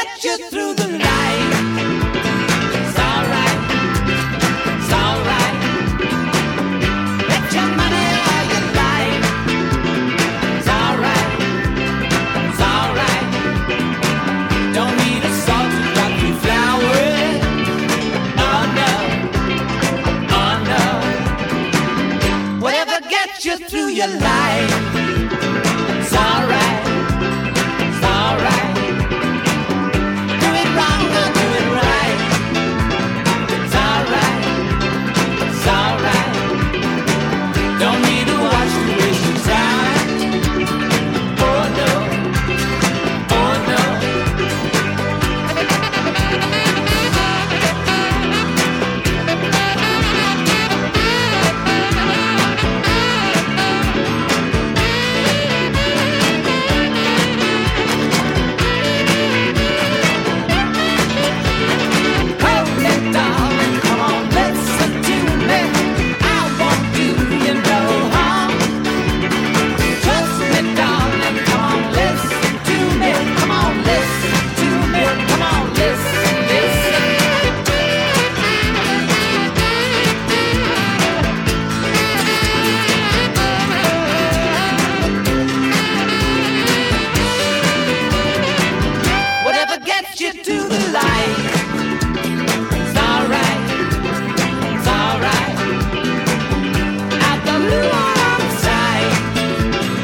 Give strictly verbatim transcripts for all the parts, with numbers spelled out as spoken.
get you through the night. It's alright, it's alright. Bet your money all your life. It's alright, it's alright. Don't need a salt to drop you flowers. Oh no, oh no. Whatever gets you through your life. It's alright.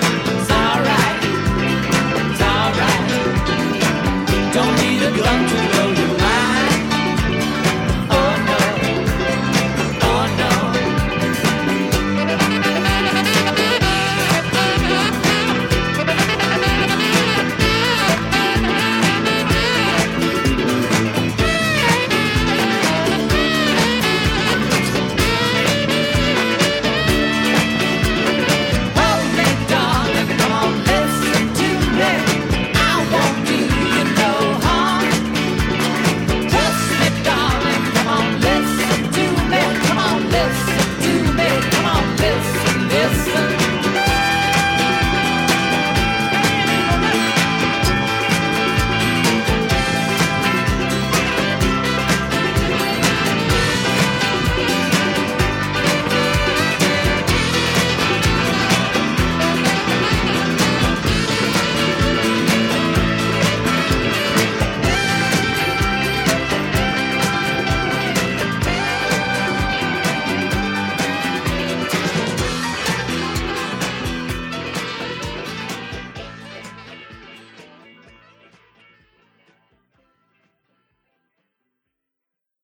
Don't need a gun to